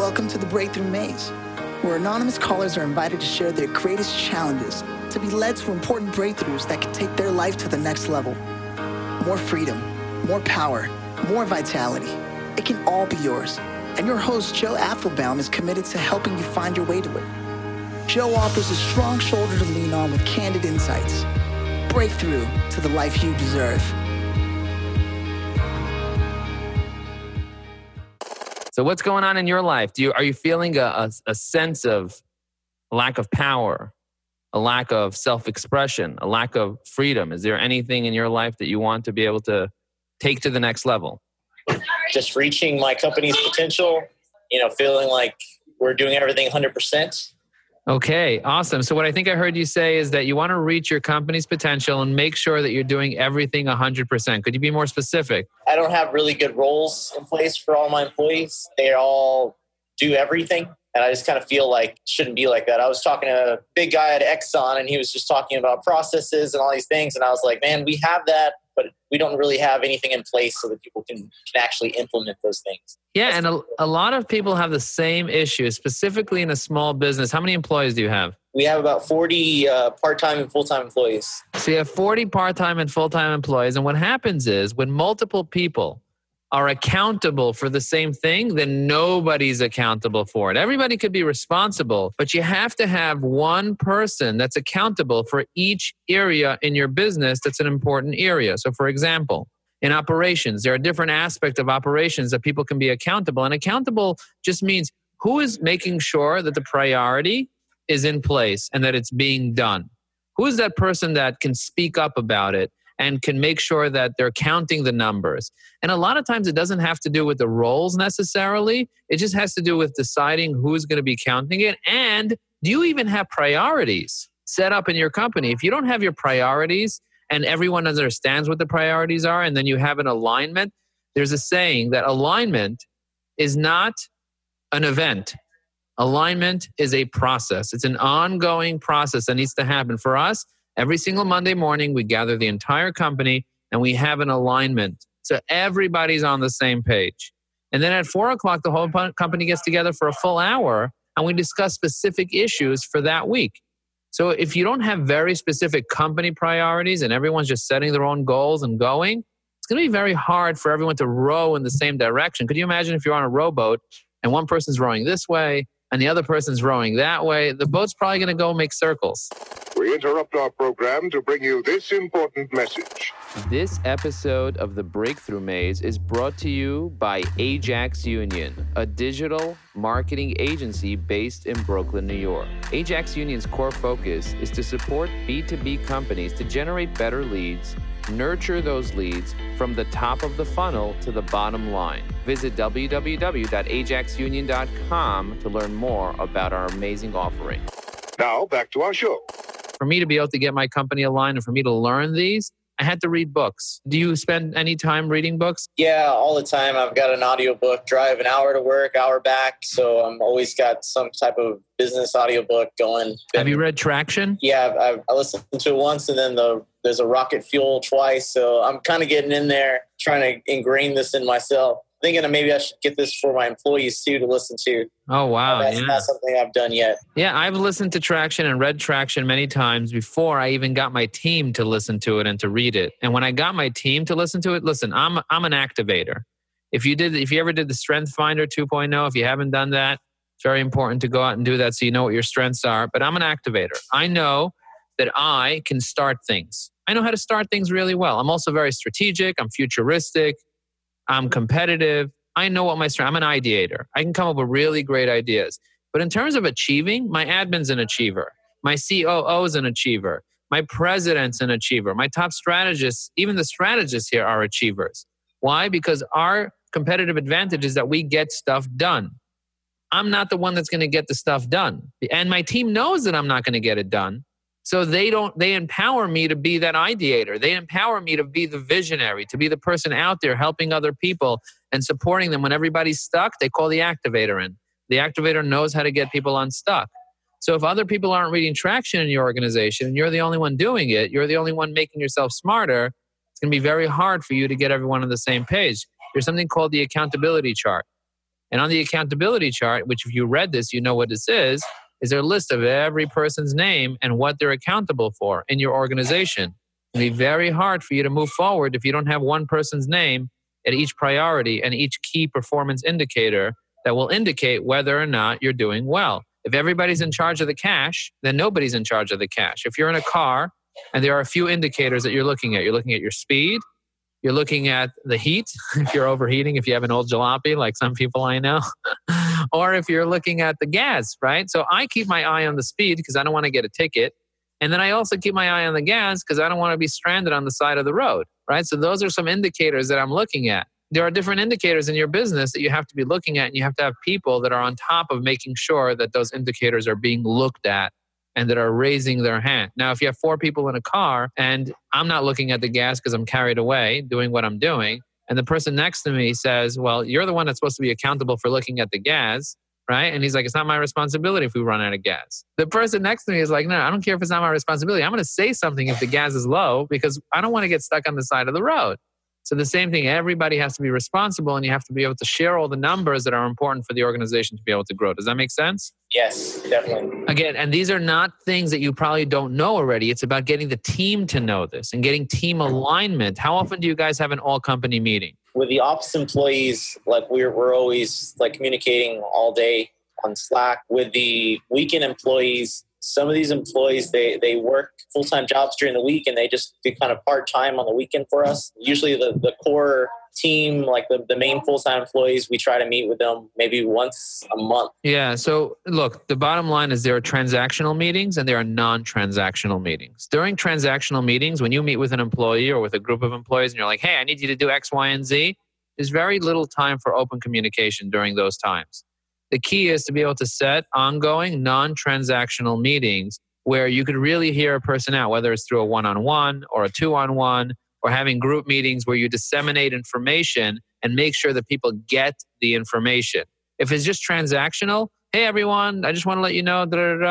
Welcome to the Breakthrough Maze, where anonymous callers are invited to share their greatest challenges to be led to important breakthroughs that can take their life to the next level. More freedom, more power, more vitality. It can all be yours. And your host, Joe Apfelbaum, is committed to helping you find your way to it. Joe offers a strong shoulder to lean on with candid insights. Breakthrough to the life you deserve. So what's going on in your life? Are you feeling a sense of lack of power, a lack of self-expression, a lack of freedom? Is there anything in your life that you want to be able to take to the next level? Just reaching my company's potential, feeling like we're doing everything 100%. Okay, awesome. So what I think I heard you say is that you want to reach your company's potential and make sure that you're doing everything 100%. Could you be more specific? I don't have really good roles in place for all my employees. They all do everything. And I just kind of feel like it shouldn't be like that. I was talking to a big guy at Exxon, and he was just talking about processes and all these things. And I was like, man, we have that, but we don't really have anything in place so that people can actually implement those things. Yeah, and a lot of people have the same issue, specifically in a small business. How many employees do you have? We have about 40 part-time and full-time employees. So you have 40 part-time and full-time employees. And what happens is when multiple people are accountable for the same thing, then nobody's accountable for it. Everybody could be responsible, but you have to have one person that's accountable for each area in your business that's an important area. So for example, in operations, there are different aspects of operations that people can be accountable. And accountable just means who is making sure that the priority is in place and that it's being done. Who is that person that can speak up about it and can make sure that they're counting the numbers? And a lot of times it doesn't have to do with the roles necessarily. It just has to do with deciding who's going to be counting it. And do you even have priorities set up in your company? If you don't have your priorities and everyone understands what the priorities are, and then you have an alignment, there's a saying that alignment is not an event. Alignment is a process. It's an ongoing process that needs to happen. For us, every single Monday morning, we gather the entire company and we have an alignment. So everybody's on the same page. And then at 4 o'clock, the whole company gets together for a full hour and we discuss specific issues for that week. So if you don't have very specific company priorities and everyone's just setting their own goals and going, it's going to be very hard for everyone to row in the same direction. Could you imagine if you're on a rowboat and one person's rowing this way and the other person's rowing that way? The boat's probably going to go make circles. We interrupt our program to bring you this important message. This episode of The Breakthrough Maze is brought to you by Ajax Union, a digital marketing agency based in Brooklyn, New York. Ajax Union's core focus is to support B2B companies to generate better leads, nurture those leads from the top of the funnel to the bottom line. Visit www.ajaxunion.com to learn more about our amazing offering. Now, back to our show. For me to be able to get my company aligned and for me to learn these, I had to read books. Do you spend any time reading books? Yeah, all the time. I've got an audiobook, drive an hour to work, hour back. So I'm always got some type of business audiobook going. Have you read Traction? Yeah, I listened to it once, and then there's a Rocket Fuel twice. So I'm kind of getting in there, trying to ingrain this in myself. Thinking that maybe I should get this for my employees too to listen to. Oh, wow. That's not something I've done yet. Yeah, I've listened to Traction and read Traction many times before I even got my team to listen to it and to read it. And when I got my team to listen to it, listen, I'm an activator. If you ever did the Strength Finder 2.0, if you haven't done that, it's very important to go out and do that so you know what your strengths are. But I'm an activator. I know that I can start things. I know how to start things really well. I'm also very strategic. I'm futuristic. I'm competitive. I know what my strength. I'm an ideator. I can come up with really great ideas. But in terms of achieving, my admin's an achiever. My COO is an achiever. My president's an achiever. My top strategists, even the strategists here are achievers. Why? Because our competitive advantage is that we get stuff done. I'm not the one that's going to get the stuff done. And my team knows that I'm not going to get it done. So they empower me to be that ideator. They empower me to be the visionary, to be the person out there helping other people and supporting them. When everybody's stuck, they call the activator in. The activator knows how to get people unstuck. So if other people aren't reading Traction in your organization and you're the only one doing it, you're the only one making yourself smarter, it's going to be very hard for you to get everyone on the same page. There's something called the accountability chart. And on the accountability chart, which if you read this, you know what this is there a list of every person's name and what they're accountable for in your organization. It'll be very hard for you to move forward if you don't have one person's name at each priority and each key performance indicator that will indicate whether or not you're doing well. If everybody's in charge of the cash, then nobody's in charge of the cash. If you're in a car and there are a few indicators that you're looking at your speed, you're looking at the heat, if you're overheating, if you have an old jalopy like some people I know, or if you're looking at the gas, right? So I keep my eye on the speed because I don't want to get a ticket. And then I also keep my eye on the gas because I don't want to be stranded on the side of the road, right? So those are some indicators that I'm looking at. There are different indicators in your business that you have to be looking at, and you have to have people that are on top of making sure that those indicators are being looked at and that are raising their hand. Now, if you have 4 people in a car and I'm not looking at the gas because I'm carried away doing what I'm doing, and the person next to me says, well, you're the one that's supposed to be accountable for looking at the gas, right? And he's like, it's not my responsibility if we run out of gas. The person next to me is like, no, I don't care if it's not my responsibility. I'm going to say something if the gas is low because I don't want to get stuck on the side of the road. So the same thing, everybody has to be responsible, and you have to be able to share all the numbers that are important for the organization to be able to grow. Does that make sense? Yes, definitely. Again, and these are not things that you probably don't know already. It's about getting the team to know this and getting team alignment. How often do you guys have an all-company meeting? With the office employees, like we're always like communicating all day on Slack. With the weekend employees, some of these employees, they work full-time jobs during the week and they just do kind of part-time on the weekend for us. Usually the core team, like the main full-time employees, we try to meet with them maybe once a month. Yeah. So look, the bottom line is there are transactional meetings and there are non-transactional meetings. During transactional meetings, when you meet with an employee or with a group of employees and you're like, hey, I need you to do X, Y, and Z, there's very little time for open communication during those times. The key is to be able to set ongoing non-transactional meetings where you could really hear a person out, whether it's through a one-on-one or a two-on-one, or having group meetings where you disseminate information and make sure that people get the information. If it's just transactional, hey everyone, I just want to let you know,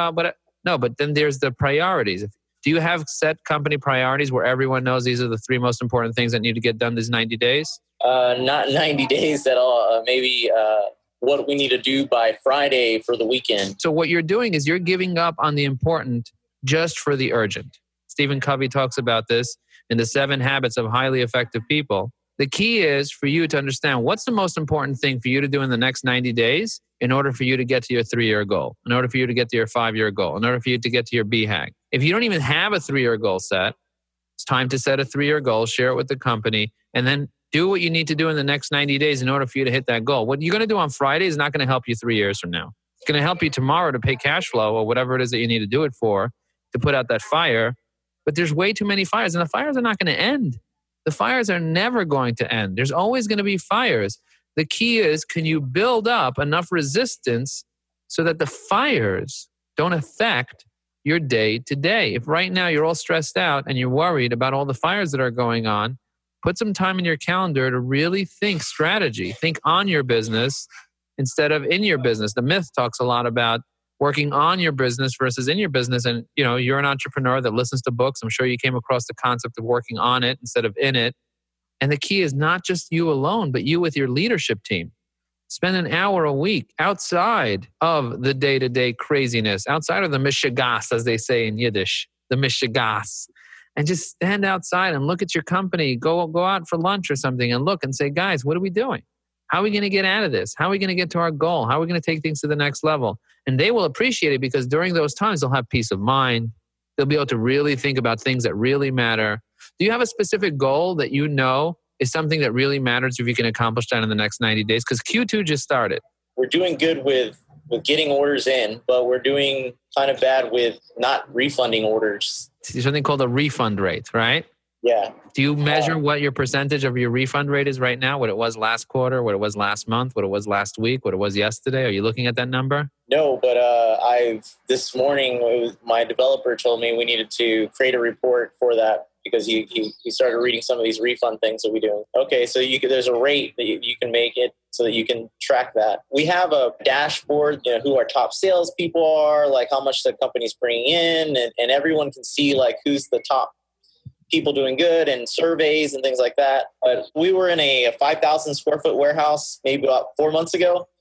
but then there's the priorities. Do you have set company priorities where everyone knows these are the 3 most important things that need to get done these 90 days? Not 90 days at all. Maybe what we need to do by Friday for the weekend. So what you're doing is you're giving up on the important just for the urgent. Stephen Covey talks about this in the 7 Habits of Highly Effective People. The key is for you to understand what's the most important thing for you to do in the next 90 days in order for you to get to your 3-year goal, in order for you to get to your 5-year goal, in order for you to get to your BHAG. If you don't even have a 3-year goal set, it's time to set a 3-year goal, share it with the company, and then do what you need to do in the next 90 days in order for you to hit that goal. What you're going to do on Friday is not going to help you 3 years from now. It's going to help you tomorrow to pay cash flow or whatever it is that you need to do it for, to put out that fire. But there's way too many fires, and the fires are not going to end. The fires are never going to end. There's always going to be fires. The key is, can you build up enough resistance so that the fires don't affect your day to day? If right now you're all stressed out and you're worried about all the fires that are going on, put some time in your calendar to really think strategy. Think on your business instead of in your business. The Myth talks a lot about working on your business versus in your business. And, you know, you're an entrepreneur that listens to books. I'm sure you came across the concept of working on it instead of in it. And the key is not just you alone, but you with your leadership team. Spend an hour a week outside of the day-to-day craziness, outside of the mishigas, as they say in Yiddish, the mishigas. And just stand outside and look at your company. Go out for lunch or something and look and say, guys, what are we doing? How are we going to get out of this? How are we going to get to our goal? How are we going to take things to the next level? And they will appreciate it because during those times, they'll have peace of mind. They'll be able to really think about things that really matter. Do you have a specific goal that you know is something that really matters if you can accomplish that in the next 90 days? Because Q2 just started. We're doing good with getting orders in, but we're doing kind of bad with not refunding orders. There's something called a refund rate, right? Yeah. Do you measure what your percentage of your refund rate is right now? What it was last quarter, what it was last month, what it was last week, what it was yesterday? Are you looking at that number? No, but this morning, my developer told me we needed to create a report for that because he started reading some of these refund things that we do. Okay, so there's a rate that you can make it so that you can track that. We have a dashboard, who our top salespeople are, like how much the company's bringing in, and everyone can see like who's the top people doing good and surveys and things like that. But we were in a 5,000 square foot warehouse maybe about 4 months ago.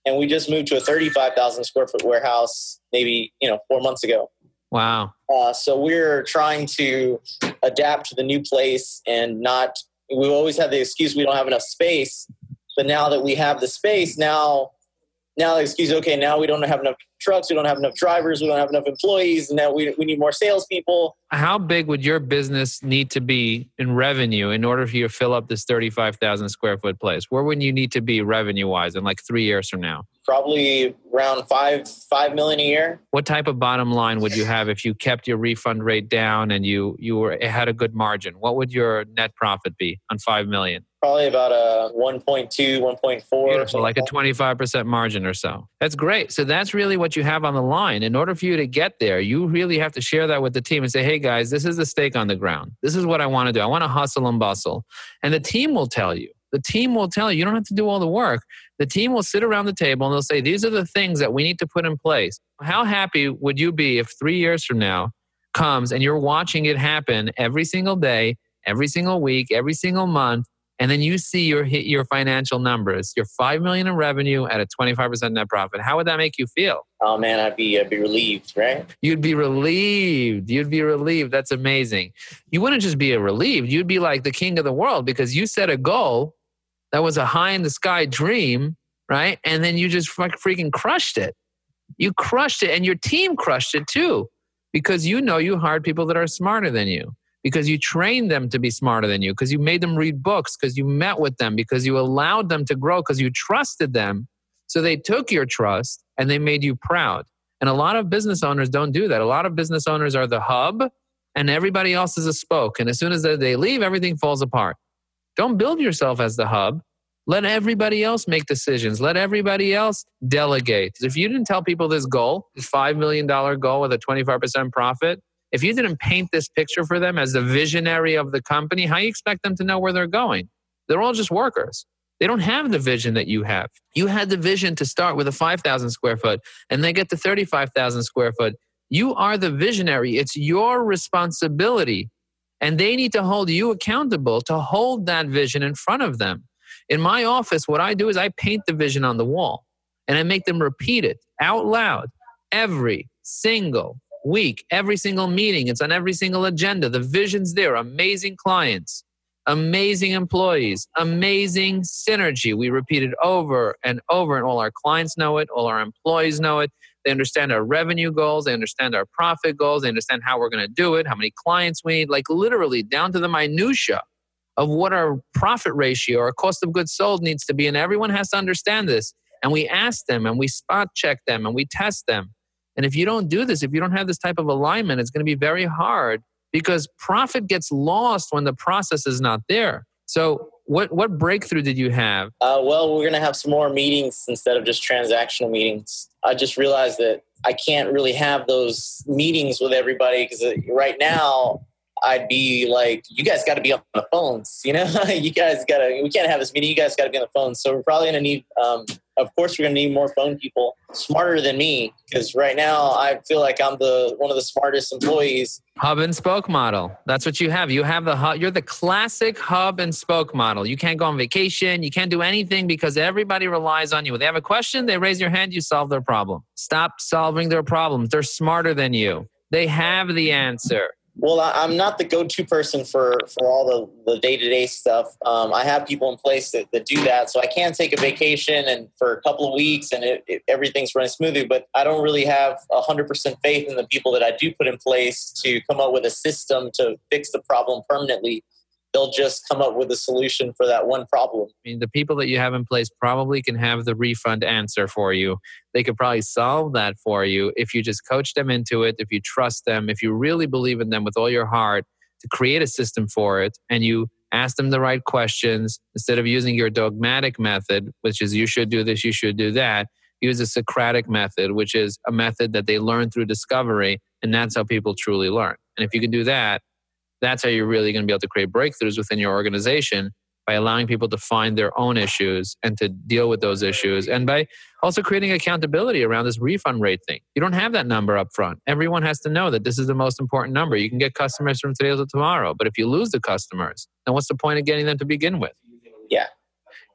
And we just moved to a 35,000 square foot warehouse maybe, 4 months ago. Wow. So we're trying to adapt to the new place and we always had the excuse we don't have enough space. But now that we have the space, now the excuse, okay, now we don't have enough trucks, we don't have enough drivers, we don't have enough employees, and now we need more salespeople. How big would your business need to be in revenue in order for you to fill up this 35,000 square foot place? Where would you need to be revenue-wise in like 3 years from now? Probably around $5 million a year. What type of bottom line would you have if you kept your refund rate down and you had a good margin? What would your net profit be on $5 million? Probably about a 1.2, 1.4. Beautiful, like a 25% margin or so. That's great. So that's really what you have on the line. In order for you to get there, you really have to share that with the team and say, hey guys, this is the stake on the ground. This is what I want to do. I want to hustle and bustle. And the team will tell you. The team will tell you. You don't have to do all the work. The team will sit around the table and they'll say, these are the things that we need to put in place. How happy would you be if 3 years from now comes and you're watching it happen every single day, every single week, every single month, and then you see your financial numbers, your $5 million in revenue at a 25% net profit? How would that make you feel? Oh man, I'd be relieved, right? You'd be relieved. You'd be relieved. That's amazing. You wouldn't just be relieved. You'd be like the king of the world because you set a goal that was a high in the sky dream, right? And then you just freaking crushed it. You crushed it, and your team crushed it too, because you hired people that are smarter than you, because you trained them to be smarter than you, because you made them read books, because you met with them, because you allowed them to grow, because you trusted them. So they took your trust and they made you proud. And a lot of business owners don't do that. A lot of business owners are the hub and everybody else is a spoke. And as soon as they leave, everything falls apart. Don't build yourself as the hub. Let everybody else make decisions. Let everybody else delegate. If you didn't tell people this goal, this $5 million goal with a 25% profit, if you didn't paint this picture for them as the visionary of the company, how do you expect them to know where they're going? They're all just workers. They don't have the vision that you have. You had the vision to start with a 5,000 square foot and then get to 35,000 square foot. You are the visionary. It's your responsibility. And they need to hold you accountable to hold that vision in front of them. In my office, what I do is I paint the vision on the wall and I make them repeat it out loud every single week, every single meeting. It's on every single agenda. The vision's there. Amazing clients, amazing employees, amazing synergy. We repeat it over and over, and all our clients know it. All our employees know it. They understand our revenue goals. They understand our profit goals. They understand how we're going to do it, how many clients we need, like literally down to the minutia of what our profit ratio, our cost of goods sold needs to be. And everyone has to understand this. And we ask them and we spot check them and we test them. And if you don't do this, if you don't have this type of alignment, it's going to be very hard because profit gets lost when the process is not there. So what breakthrough did you have? Well, we're going to have some more meetings instead of just transactional meetings. I just realized that I can't really have those meetings with everybody because right now I'd be like, you guys got to be on the phones, you guys got to, we can't have this meeting. You guys got to be on the phone. So we're probably going to need, of course, we're going to need more phone people smarter than me. Because right now I feel like I'm one of the smartest employees. Hub and spoke model. That's what you have. You have the hub. You're the classic hub and spoke model. You can't go on vacation. You can't do anything because everybody relies on you. When they have a question, they raise your hand, you solve their problem. Stop solving their problems. They're smarter than you. They have the answer. Well, I'm not the go-to person for all the day-to-day stuff. I have people in place that do that. So I can take a vacation and for a couple of weeks and everything's running smoothly, but I don't really have 100% faith in the people that I do put in place to come up with a system to fix the problem permanently. They'll just come up with a solution for that one problem. I mean, the people that you have in place probably can have the refund answer for you. They could probably solve that for you if you just coach them into it, if you trust them, if you really believe in them with all your heart to create a system for it, and you ask them the right questions instead of using your dogmatic method, which is you should do this, you should do that. Use a Socratic method, which is a method that they learn through discovery, and that's how people truly learn. And if you can do that, that's how you're really going to be able to create breakthroughs within your organization by allowing people to find their own issues and to deal with those issues. And by also creating accountability around this refund rate thing. You don't have that number up front. Everyone has to know that this is the most important number. You can get customers from today to tomorrow. But if you lose the customers, then what's the point of getting them to begin with? Yeah.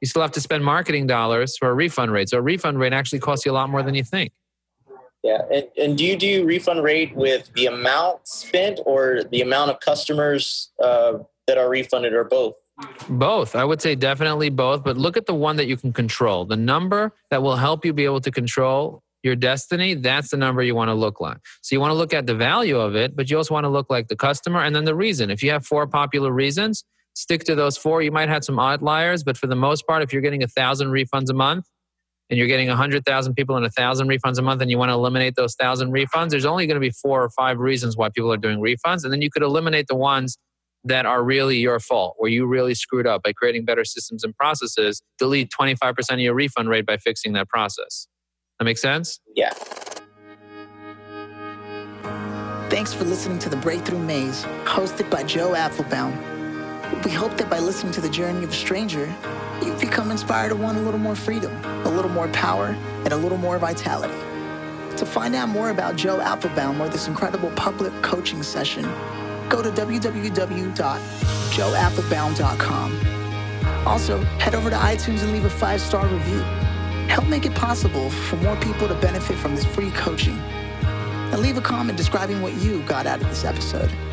you still have to spend marketing dollars for a refund rate. So a refund rate actually costs you a lot more than you think. Yeah. And do you do refund rate with the amount spent or the amount of customers that are refunded, or both? Both. I would say definitely both, but look at the one that you can control. The number that will help you be able to control your destiny, that's the number you want to look like. So you want to look at the value of it, but you also want to look like the customer and then the reason. If you have 4 popular reasons, stick to those 4. You might have some outliers, but for the most part, if you're getting 1,000 refunds a month and you're getting 100,000 people and 1,000 refunds a month and you want to eliminate those 1,000 refunds, there's only going to be 4 or 5 reasons why people are doing refunds. And then you could eliminate the ones that are really your fault, where you really screwed up by creating better systems and processes, delete 25% of your refund rate by fixing that process. That make sense? Yeah. Thanks for listening to The Breakthrough Maze, hosted by Joe Apfelbaum. We hope that by listening to the journey of a stranger, you've become inspired to want a little more freedom, a little more power, and a little more vitality. To find out more about Joe Apfelbaum or this incredible public coaching session, go to www.joeapfelbaum.com. Also, head over to iTunes and leave a 5-star review. Help make it possible for more people to benefit from this free coaching. And leave a comment describing what you got out of this episode.